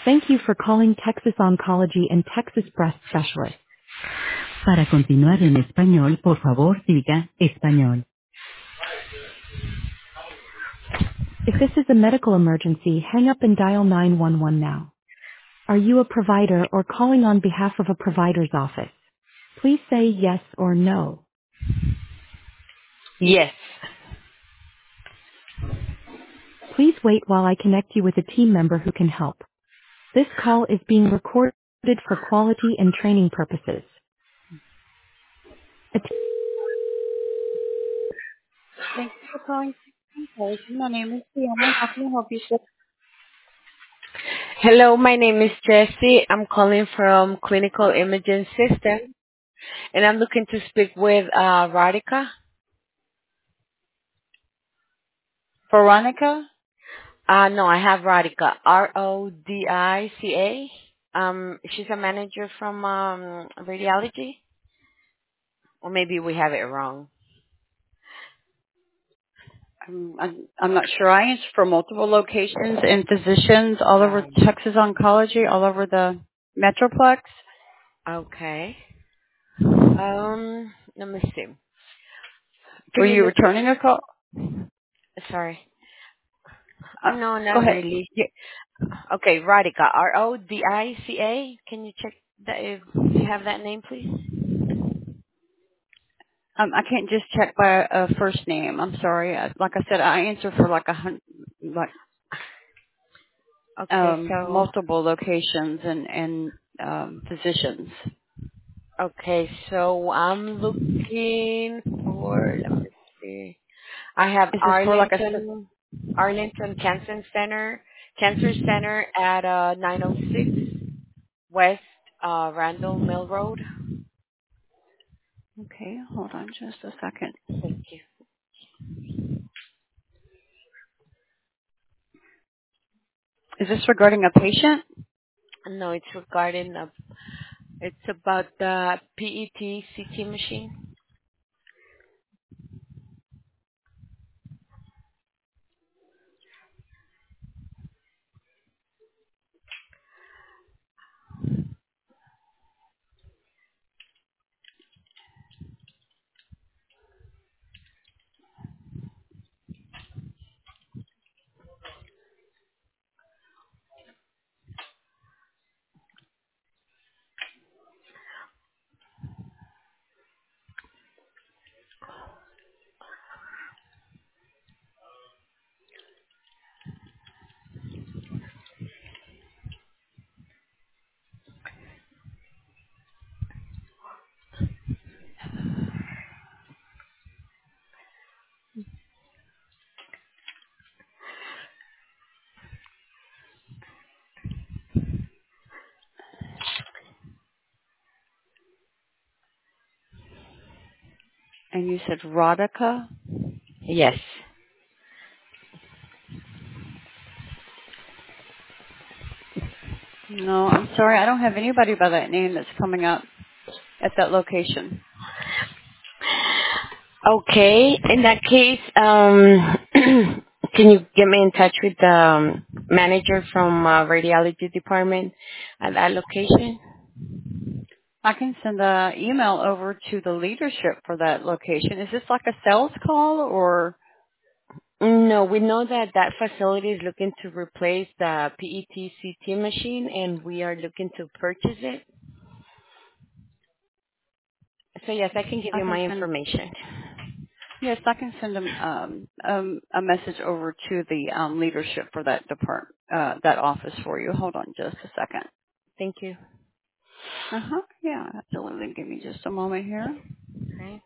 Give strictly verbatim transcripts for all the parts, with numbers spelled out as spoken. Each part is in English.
Thank you for calling Texas Oncology and Texas Breast Specialist. Para continuar en español, por favor, diga español. If this is a medical emergency, hang up and dial nine one one now. Are you a provider or calling on behalf of a provider's office? Please say yes or no. Yes. Please wait while I connect you with a team member who can help. This call is being recorded for quality and training purposes. A t- Thank you for calling. My name is Fiona. How can I help you, sir? Hello, my name is Jessie. I'm calling from Clinical Imaging System, and I'm looking to speak with uh, Radhika. Veronica? Uh, no, I have Radhika. R O D I C A. Um, she's a manager from um, radiology, or maybe we have it wrong. I'm, I'm, I'm not sure. I answer for multiple locations and physicians all over Um, Texas Oncology, all over the Metroplex. okay. Um, let me see. Were Can you you look? returning a call? Sorry. Uh, No, go not ahead. really. Yeah, Okay, Radhika. R O D I C A. Can you check that if you have that name, please? um, I can't just check by a first name. I'm sorry. I, like I said, I answer for like a hun- like Okay, um, so multiple locations and and um, physicians. okay, so I'm looking for. Let me see. I have Is this for like a s- Arlington, Arlington Cancer Center, Cancer Center at uh, nine oh six West uh, Randall Mill Road. Okay, hold on just a second. Thank you. Is this regarding a patient? No, it's regarding. Uh, it's about the P E T C T machine. And you said Radhika? Yes. No, I'm sorry. I don't have anybody by that name that's coming up at that location. Okay. In that case, um, can you get me in touch with the um, manager from uh, radiology department at that location? I can send an email over to the leadership for that location. Is this like a sales call or? No, we know that that facility is looking to replace the P E T C T machine, and we are looking to purchase it. So yes, I can give I you can my send, information. yes, I can send them, um, um, a message over to the um, leadership for that department, uh, that office for you. Hold on just a second. Thank you. Uh-huh. Yeah, absolutely. Give me just a moment here. Okay.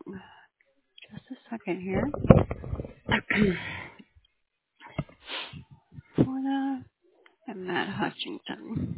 Just a second here. Florida and Matt Hutchinson.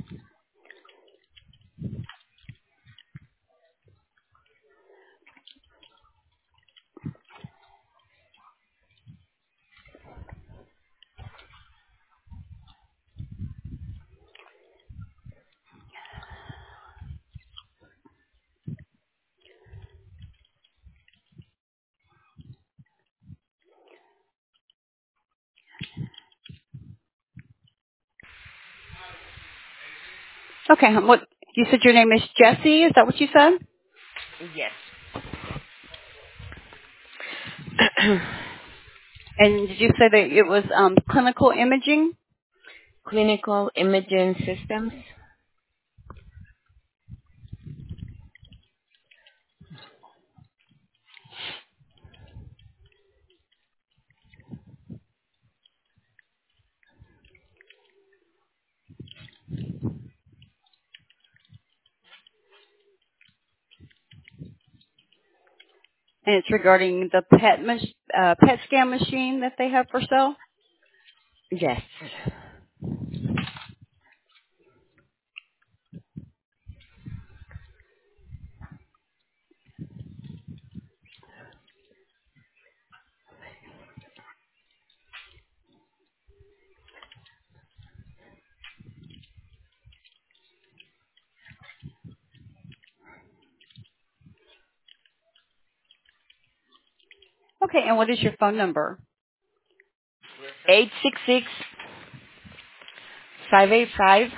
Okay, what you said your name is Jesse? Is that what you said? Yes. And did you say that it was um, clinical imaging? Clinical imaging systems. And it's regarding the PET mach- uh, PET scan machine that they have for sale? Yes. Okay, and what is your phone number? Eight six six five eight five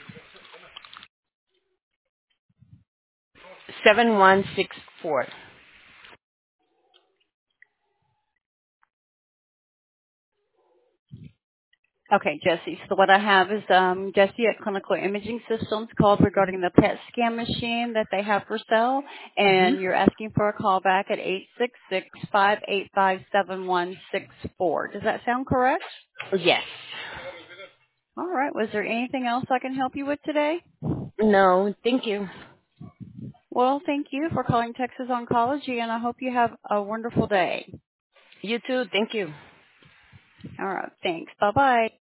seven one six four. Okay, Jesse. So what I have is um, Jesse at Clinical Imaging Systems called regarding the PET scan machine that they have for sale, Mm-hmm. and you're asking for a call back at eight six six five eight five seven one six four. Does that sound correct? Yes. All right. Was there anything else I can help you with today? No, thank you. Well, thank you for calling Texas Oncology, and I hope you have a wonderful day. You too. Thank you. All right. Thanks. Bye-bye.